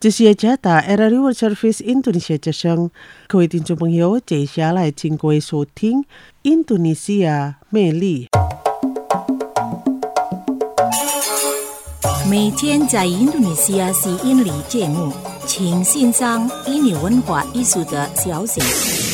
这是加打 Era World Service Indonesia 之声，各位听众朋友，接下来请各位收听印度尼西亚魅力。 每天在印度尼西亚吸引力节目，请欣赏印尼文化艺术的消息。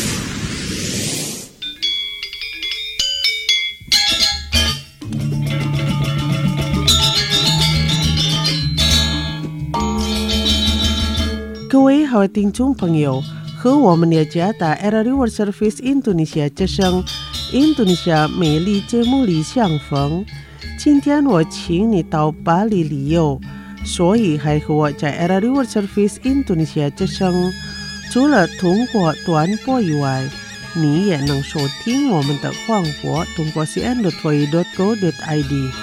各位好听众朋友，和我们的加打 Era World Service Indonesia 之声印度尼西亚美丽节目里相逢。今天我请你到巴黎旅游，所以还和我在 Era World Service Indonesia 之声，除了通过短波以外，你也能收听我们的广播，通过 cn.oi.go.id。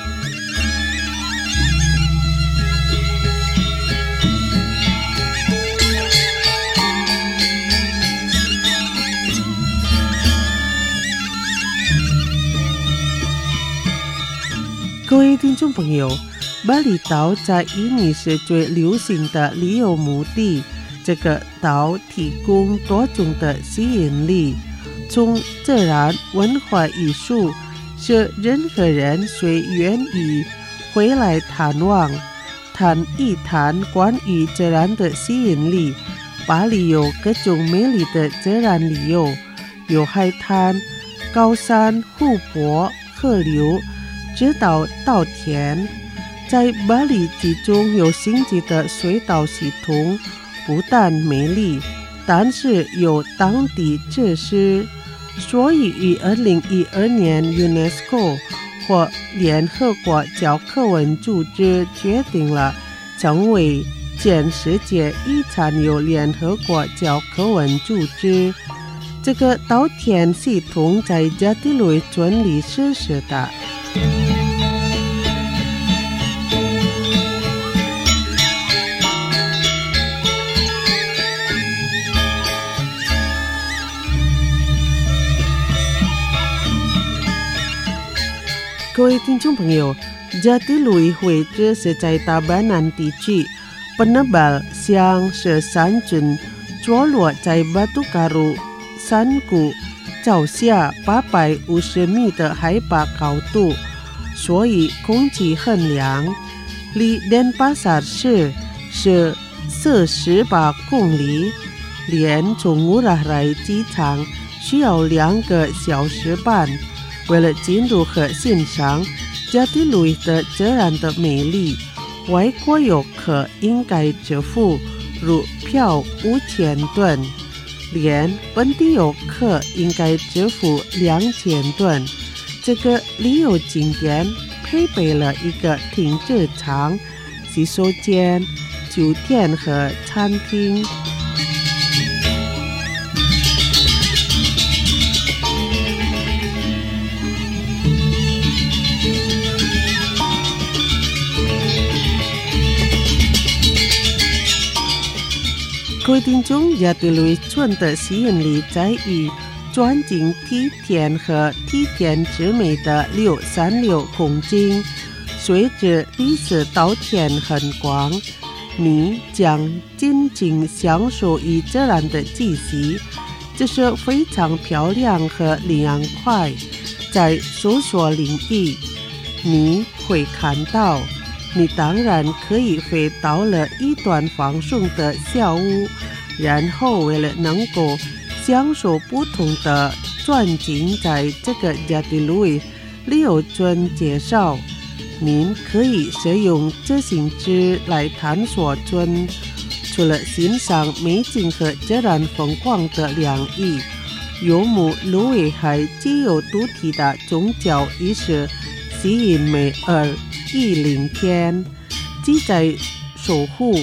各位听众朋友，巴厘岛在印尼是最流行的旅游目的，这个岛提供多种的吸引力，从自然、文化、艺术，是任何人随愿意回来探望。谈一谈关于自然的吸引力，巴黎有各种美丽的自然旅游，有海滩、高山、湖泊、河流，直到稻田。在巴黎之中有星级的水道系统，不但美丽，但是有当地知识，所以于2012年 UNESCO 或联合国教科文组织决定了成为全世界遗产由联合国教科文组织。这个稻田系统在加蒂鲁村里实施的。各位听众朋友，加蒂鲁位置是在大巴南地区，penebal siang是山群，坐落在巴图卡鲁山谷脚下850米的海拔高度，所以空气很凉。离Denpasar市是48公里，连从Ngurah Rai机场需要2个小时半。为了进入和欣赏加蒂鲁的自然的美丽，外国游客应该支付入票5000盾，连本地游客应该支付2000盾。这个旅游景点配备了一个停车场、洗手间、酒店和餐厅。各位听众，加蒂鲁村的吸引力在于钻进梯田和梯田之美的636空间，随着历史稻田很广，你将尽情享受与自然的气息，这是非常漂亮和凉快。在搜索领域，你会看到你当然可以回到了一段放松的小屋，然后为了能够享受不同的转景，在这个加蒂鲁旅游村介绍，您可以使用自行车来探索村。除了欣赏美景和自然风光的两翼，游牧芦苇还具有独特的宗教仪式，吸引美而意灵天，即在守护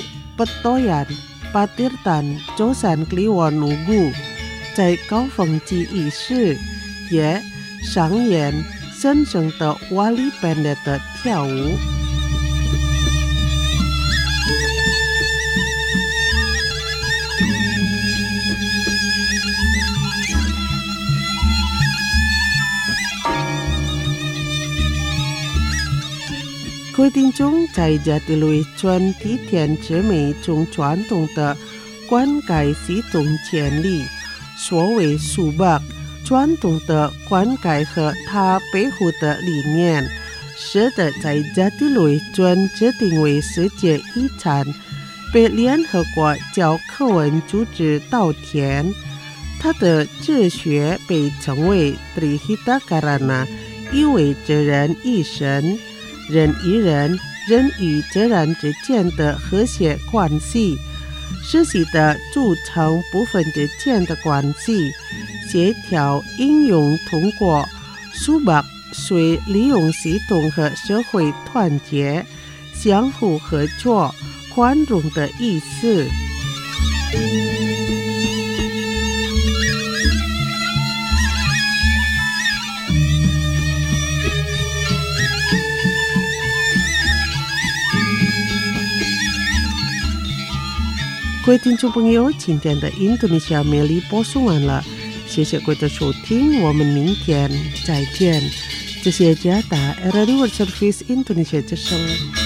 Petoyan、Patirtan、Josan Kliwon Nugu，在高峰期仪式也上演神圣的瓦里班的跳舞。各规定中在家的类村梯田之美中传统的灌溉系统建立。所谓苏北传统的灌溉和它背后的理念，使得在家的类村指定为世界遗产，被联合国教科文组织稻田。它的哲学被称为 Trihita Karana， 意味着人与神、人与人、人与自然之间的和谐关系，实际的组成部分之间的关系，协调应用通过苏北水利用系统和社会团结、相互合作、宽容的意思。各位听众朋友，今天的印度尼西亚美丽播送完了，谢谢各位的收听，我们明天再见。这是加拿大 Radio World Service Indonesia 之声。